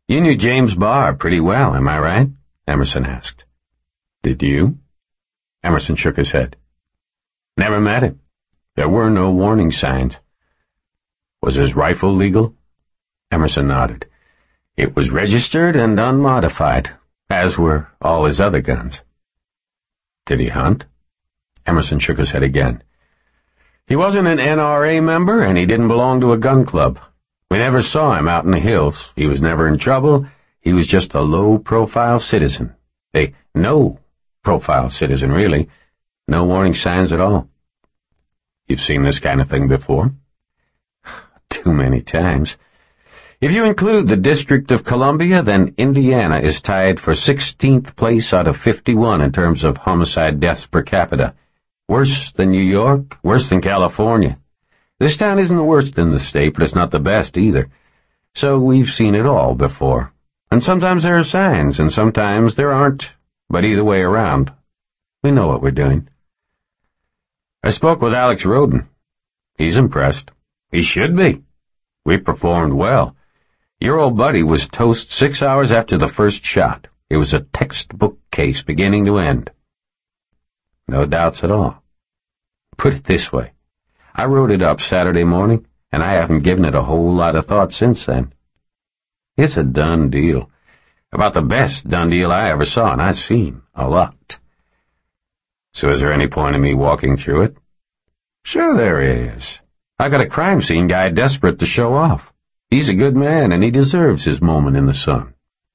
You knew James Barr pretty well, am I right? Emerson asked. Did you? Emerson shook his head. Never met him. There were no warning signs. Was his rifle legal? Emerson nodded. It was registered and unmodified, as were all his other guns. Did he hunt? Emerson shook his head again. He wasn't an NRA member, and he didn't belong to a gun club. We never saw him out in the hills. He was never in trouble. He was just a low-profile citizen. A no-profile citizen, really. No warning signs at all. You've seen this kind of thing before? Too many times. If you include the District of Columbia, then Indiana is tied for 16th place out of 51 in terms of homicide deaths per capita. Worse than New York, worse than California. This town isn't the worst in the state, but it's not the best either. So we've seen it all before. And sometimes there are signs, and sometimes there aren't. But either way around, we know what we're doing. I spoke with Alex Roden. He's impressed. He should be. We performed well. Your old buddy was toast 6 hours after the first shot. It was a textbook case beginning to end. No doubts at all. Put it this way. I wrote it up Saturday morning, and I haven't given it a whole lot of thought since then. It's a done deal. About the best done deal I ever saw, and I've seen a lot. So is there any point in me walking through it? Sure there is. I got a crime scene guy desperate to show off. He's a good man, and he deserves his moment in the sun.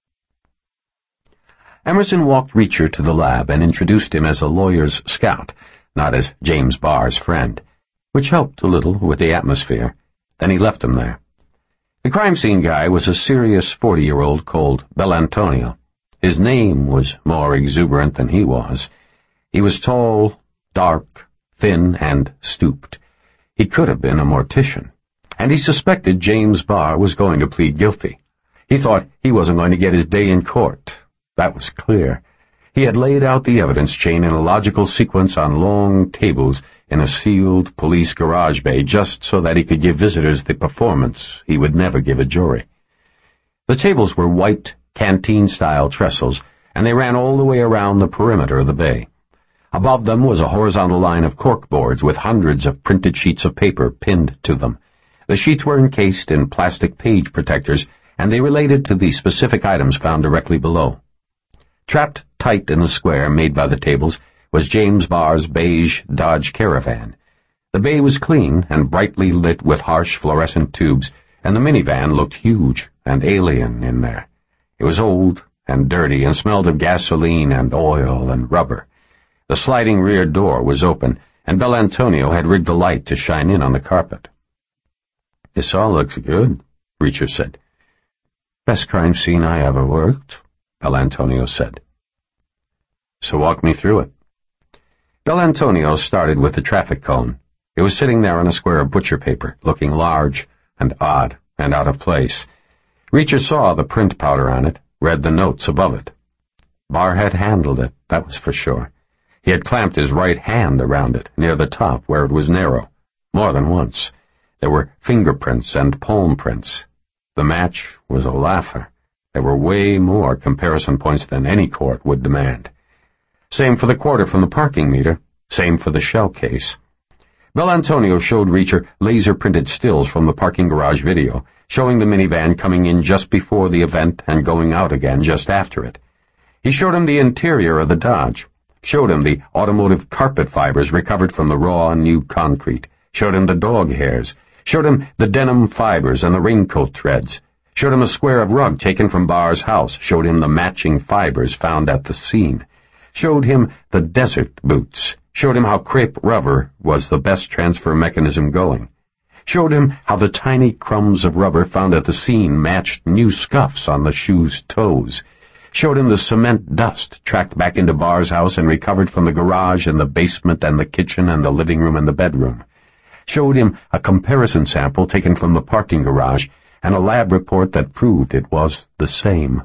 Emerson walked Reacher to the lab and introduced him as a lawyer's scout, not as James Barr's friend, which helped a little with the atmosphere. Then he left him there. The crime scene guy was a serious 40-year-old called Belantonio. His name was more exuberant than he was. He was tall, dark, thin, and stooped. He could have been a mortician. And he suspected James Barr was going to plead guilty. He thought he wasn't going to get his day in court. That was clear. He had laid out the evidence chain in a logical sequence on long tables in a sealed police garage bay just so that he could give visitors the performance he would never give a jury. The tables were white, canteen-style trestles, and they ran all the way around the perimeter of the bay. Above them was a horizontal line of corkboards with hundreds of printed sheets of paper pinned to them. The sheets were encased in plastic page protectors, and they related to the specific items found directly below. Trapped tight in the square made by the tables was James Barr's beige Dodge Caravan. The bay was clean and brightly lit with harsh fluorescent tubes, and the minivan looked huge and alien in there. It was old and dirty and smelled of gasoline and oil and rubber. The sliding rear door was open, and Belantonio had rigged the light to shine in on the carpet. This all looks good, Reacher said. Best crime scene I ever worked, Belantonio said. So walk me through it. Belantonio started with the traffic cone. It was sitting there on a square of butcher paper, looking large and odd and out of place. Reacher saw the print powder on it, read the notes above it. Barr had handled it, that was for sure. He had clamped his right hand around it, near the top where it was narrow, more than once. There were fingerprints and palm prints. The match was a laugher. There were way more comparison points than any court would demand. Same for the quarter from the parking meter. Same for the shell case. Belantonio showed Reacher laser-printed stills from the parking garage video, showing the minivan coming in just before the event and going out again just after it. He showed him the interior of the Dodge, showed him the automotive carpet fibers recovered from the raw new concrete, showed him the dog hairs, showed him the denim fibers and the raincoat threads, showed him a square of rug taken from Barr's house, showed him the matching fibers found at the scene, showed him the desert boots, showed him how crepe rubber was the best transfer mechanism going, showed him how the tiny crumbs of rubber found at the scene matched new scuffs on the shoe's toes, showed him the cement dust tracked back into Barr's house and recovered from the garage and the basement and the kitchen and the living room and the bedroom, showed him a comparison sample taken from the parking garage and a lab report that proved it was the same.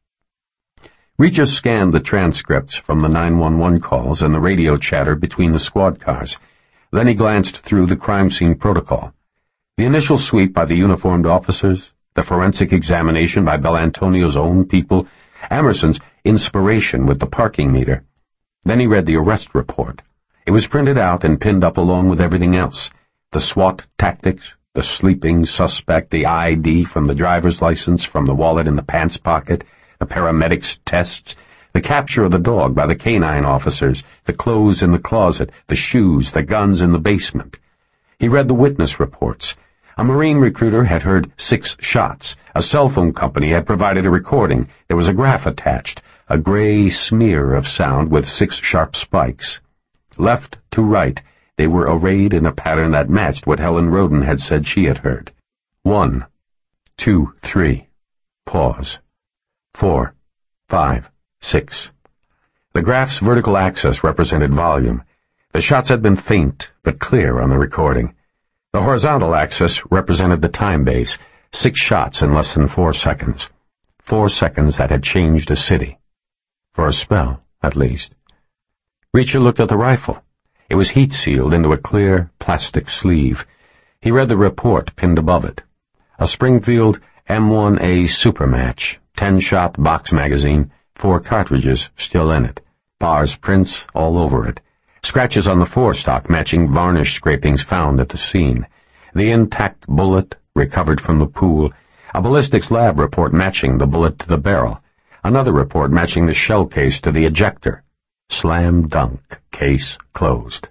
Reacher scanned the transcripts from the 911 calls and the radio chatter between the squad cars. Then he glanced through the crime scene protocol. The initial sweep by the uniformed officers, the forensic examination by Belantonio's own people, Emerson's inspiration with the parking meter. Then he read the arrest report. It was printed out and pinned up along with everything else. The SWAT tactics, the sleeping suspect, the ID from the driver's license, from the wallet in the pants pocket, the paramedics' tests, the capture of the dog by the canine officers, the clothes in the closet, the shoes, the guns in the basement. He read the witness reports. A Marine recruiter had heard 6 shots. A cell phone company had provided a recording. There was a graph attached, a gray smear of sound with 6 sharp spikes. Left to right, they were arrayed in a pattern that matched what Helen Roden had said she had heard. 1, 2, 3. Pause. 4, 5, 6. The graph's vertical axis represented volume. The shots had been faint but clear on the recording. The horizontal axis represented the time base, 6 shots in less than 4 seconds. 4 seconds that had changed a city. For a spell, at least. Reacher looked at the rifle. It was heat-sealed into a clear plastic sleeve. He read the report pinned above it. A Springfield M1A Supermatch, 10-shot box magazine, 4 cartridges still in it. Barr's prints all over it. Scratches on the forestock matching varnish scrapings found at the scene. The intact bullet recovered from the pool. A ballistics lab report matching the bullet to the barrel. Another report matching the shell case to the ejector. Slam dunk. Case closed.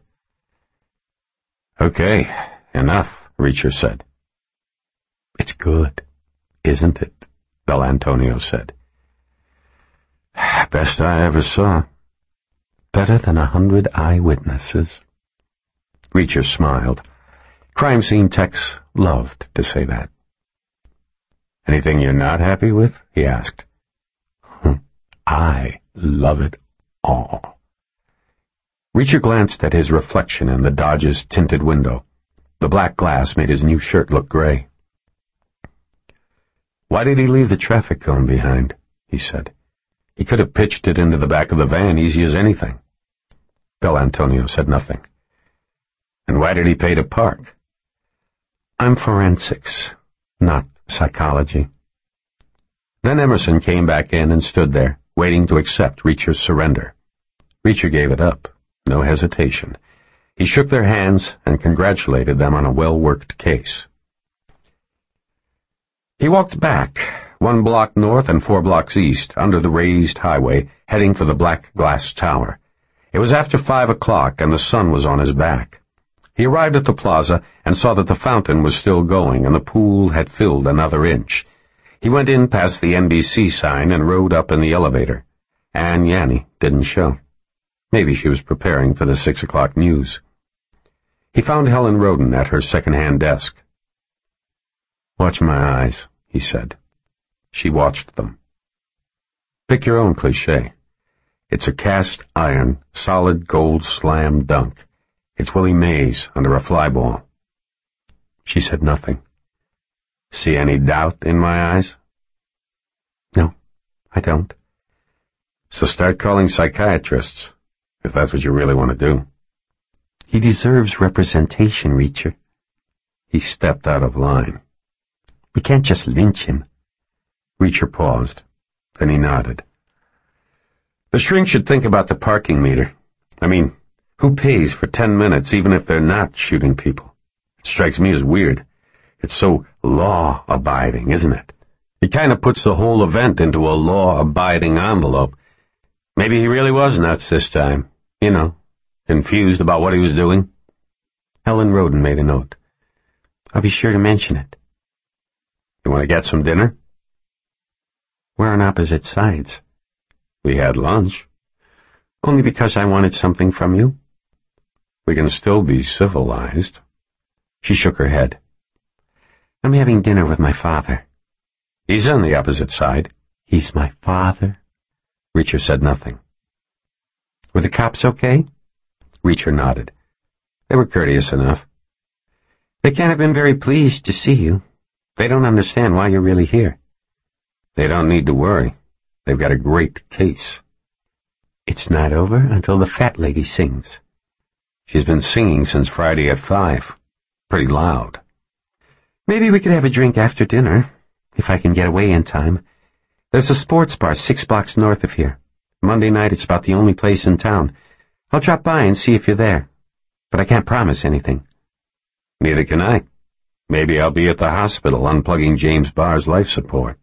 Okay, enough, Reacher said. It's good, isn't it? Belantonio said. Best I ever saw. Better than 100 eyewitnesses. Reacher smiled. Crime scene techs loved to say that. Anything you're not happy with? He asked. I love it all. Reacher glanced at his reflection in the Dodge's tinted window. The black glass made his new shirt look gray. Why did he leave the traffic cone behind? He said. He could have pitched it into the back of the van easy as anything. Belantonio said nothing. And why did he pay to park? I'm forensics, not psychology. Then Emerson came back in and stood there, waiting to accept Reacher's surrender. Reacher gave it up, no hesitation. He shook their hands and congratulated them on a well-worked case. He walked back, 1 block north and 4 blocks east, under the raised highway, heading for the black glass tower. It was after 5 o'clock, and the sun was on his back. He arrived at the plaza and saw that the fountain was still going, and the pool had filled another inch. He went in past the NBC sign and rode up in the elevator. Anne Yanni didn't show. Maybe she was preparing for the 6 o'clock news. He found Helen Roden at her second-hand desk. Watch my eyes, he said. She watched them. Pick your own cliché. It's a cast-iron, solid gold slam dunk. It's Willie Mays under a fly ball. She said nothing. See any doubt in my eyes? No, I don't. So start calling psychiatrists, if that's what you really want to do. He deserves representation, Reacher. He stepped out of line. We can't just lynch him. Reacher paused. Then he nodded. The shrink should think about the parking meter. I mean, who pays for 10 minutes even if they're not shooting people? It strikes me as weird. It's so law-abiding, isn't it? It kind of puts the whole event into a law-abiding envelope. Maybe he really was nuts this time. You know, confused about what he was doing. Helen Roden made a note. I'll be sure to mention it. You want to get some dinner? We're on opposite sides. We had lunch. Only because I wanted something from you. We can still be civilized. She shook her head. I'm having dinner with my father. He's on the opposite side. He's my father. Reacher said nothing. Were the cops okay? Reacher nodded. They were courteous enough. They can't have been very pleased to see you. They don't understand why you're really here. They don't need to worry. They've got a great case. It's not over until the fat lady sings. She's been singing since Friday at 5. Pretty loud. Maybe we could have a drink after dinner. if I can get away in time. There's a sports bar 6 blocks north of here. Monday night it's about the only place in town. I'll drop by and see if you're there. But I can't promise anything. Neither can I. Maybe I'll be at the hospital unplugging James Barr's life support.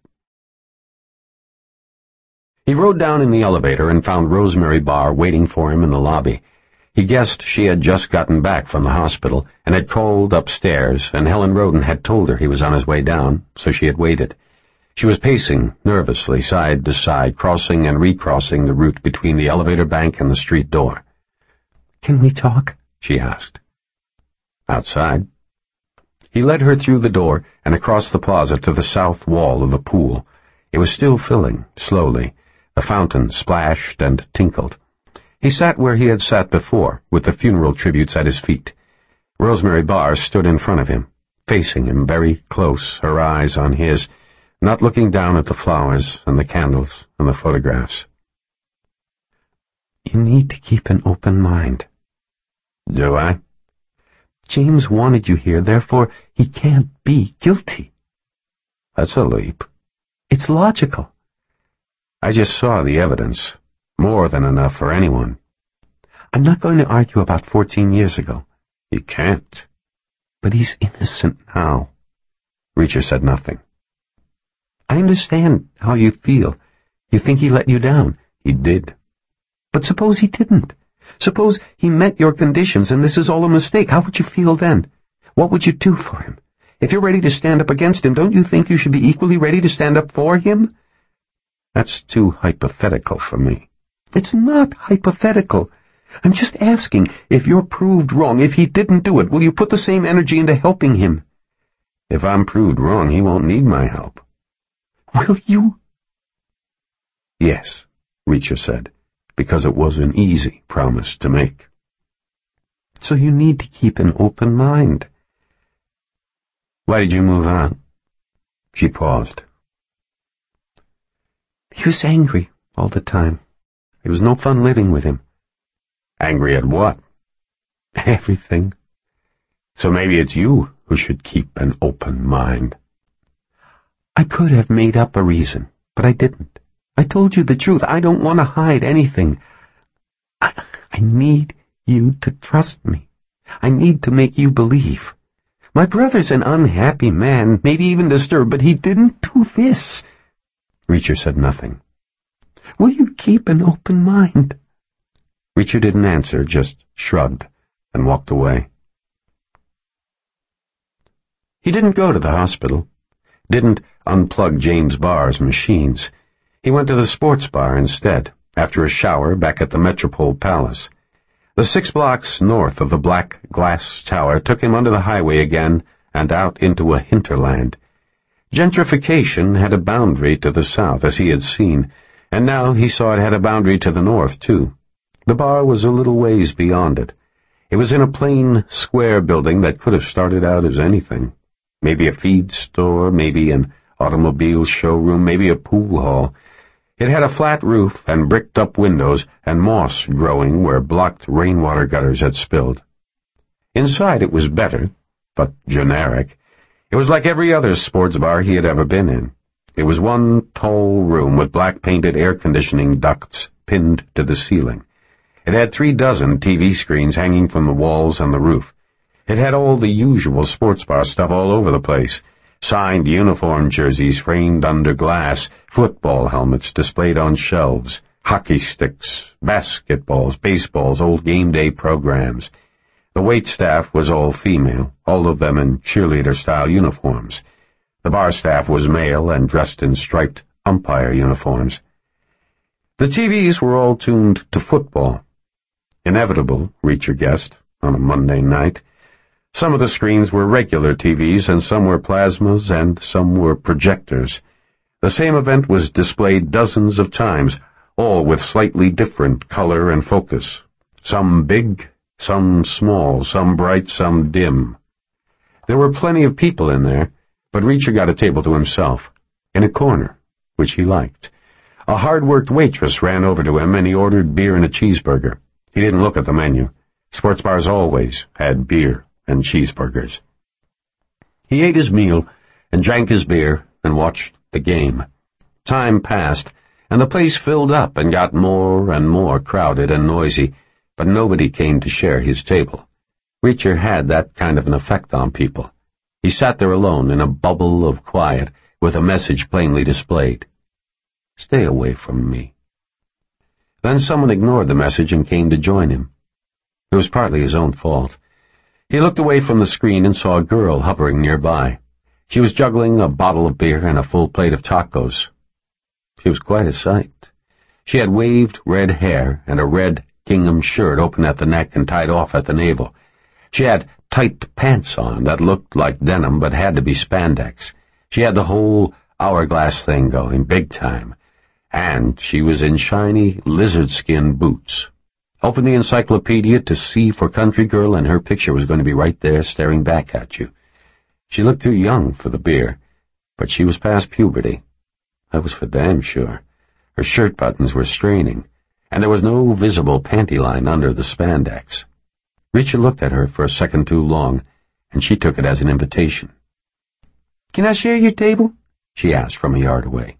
He rode down in the elevator and found Rosemary Barr waiting for him in the lobby. He guessed she had just gotten back from the hospital and had called upstairs, and Helen Roden had told her he was on his way down, so she had waited. She was pacing nervously side to side, crossing and recrossing the route between the elevator bank and the street door. "Can we talk?" she asked. "Outside." He led her through the door and across the plaza to the south wall of the pool. It was still filling, slowly. The fountain splashed and tinkled. He sat where he had sat before, with the funeral tributes at his feet. Rosemary Barr stood in front of him, facing him very close, her eyes on his, not looking down at the flowers and the candles and the photographs. "You need to keep an open mind." "Do I?" "James wanted you here, therefore he can't be guilty." "That's a leap." "It's logical." "I just saw the evidence. More than enough for anyone." "I'm not going to argue about 14 years ago." "You can't." "But he's innocent now." Reacher said nothing. "I understand how you feel. You think he let you down." "He did." "But suppose he didn't? Suppose he met your conditions and this is all a mistake. How would you feel then? What would you do for him? If you're ready to stand up against him, don't you think you should be equally ready to stand up for him?" "That's too hypothetical for me." "It's not hypothetical. I'm just asking, if you're proved wrong, if he didn't do it, will you put the same energy into helping him?" "If I'm proved wrong, he won't need my help." "Will you?" "Yes," Reacher said, because it was an easy promise to make. "So you need to keep an open mind." "Why did you move on?" She paused. "He was angry all the time. It was no fun living with him." "Angry at what?" "Everything." "So maybe it's you who should keep an open mind." "I could have made up a reason, but I didn't. I told you the truth. I don't want to hide anything. I need you to trust me. I need to make you believe. My brother's an unhappy man, maybe even disturbed, but he didn't do this." Reacher said nothing. "Will you keep an open mind?" Reacher didn't answer, just shrugged and walked away. He didn't go to the hospital, didn't unplug James Barr's machines. He went to the sports bar instead, after a shower back at the Metropole Palace. The 6 blocks north of the black glass tower took him under the highway again and out into a hinterland. Gentrification had a boundary to the south, as he had seen, and now he saw it had a boundary to the north, too. The bar was a little ways beyond it. It was in a plain, square building that could have started out as anything. Maybe a feed store, maybe an automobile showroom, maybe a pool hall. It had a flat roof and bricked-up windows and moss growing where blocked rainwater gutters had spilled. Inside it was better, but generic. It was like every other sports bar he had ever been in. It was one tall room with black-painted air-conditioning ducts pinned to the ceiling. It had 36 TV screens hanging from the walls and the roof. It had all the usual sports bar stuff all over the place. Signed uniform jerseys framed under glass, football helmets displayed on shelves, hockey sticks, basketballs, baseballs, old game day programs. The wait staff was all female, all of them in cheerleader-style uniforms. The bar staff was male and dressed in striped umpire uniforms. The TVs were all tuned to football. Inevitable, Reacher guessed, on a Monday night. Some of the screens were regular TVs, and some were plasmas, and some were projectors. The same event was displayed dozens of times, all with slightly different color and focus. Some big, some small, some bright, some dim. There were plenty of people in there, but Reacher got a table to himself, in a corner, which he liked. A hard-worked waitress ran over to him, and he ordered beer and a cheeseburger. He didn't look at the menu. Sports bars always had beer and cheeseburgers. He ate his meal and drank his beer and watched the game. Time passed, and the place filled up and got more and more crowded and noisy, but nobody came to share his table. Reacher had that kind of an effect on people. He sat there alone in a bubble of quiet, with a message plainly displayed. Stay away from me. Then someone ignored the message and came to join him. It was partly his own fault. He looked away from the screen and saw a girl hovering nearby. She was juggling a bottle of beer and a full plate of tacos. She was quite a sight. She had waved red hair and a red gingham shirt open at the neck and tied off at the navel. She had tight pants on that looked like denim but had to be spandex. She had the whole hourglass thing going, big time. And she was in shiny lizard-skin boots. Open the encyclopedia to C for country girl, and her picture was going to be right there staring back at you. She looked too young for the beer, but she was past puberty. That was for damn sure. Her shirt buttons were straining, and there was no visible panty line under the spandex. Reacher looked at her for a second too long, and she took it as an invitation. "Can I share your table?" she asked from a yard away.